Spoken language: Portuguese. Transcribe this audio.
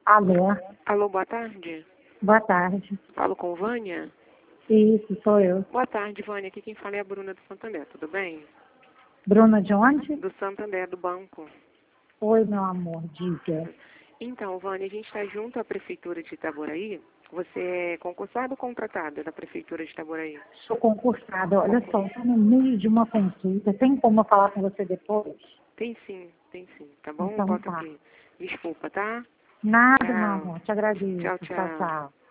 Alô, Alô, boa tarde. boa tarde. Falo com Vânia? Isso, sou eu. Boa tarde, Vânia. Aqui quem fala é a Bruna do Santander, tudo bem? Bruna de onde? Do Santander, do banco. Oi, meu amor, diga. Então, Vânia, a gente está junto à Prefeitura de Itaboraí. Você é concursada ou contratada da Prefeitura de Itaboraí? Sou concursada. Olha só, estou no meio de uma consulta. Tem como eu falar com você depois? Tem sim, tá bom? Então Volta tá. aqui. Desculpa, tá? Nada, meu Tchau. amor. Te agradeço. Tchau, Tchau, tchau. tchau.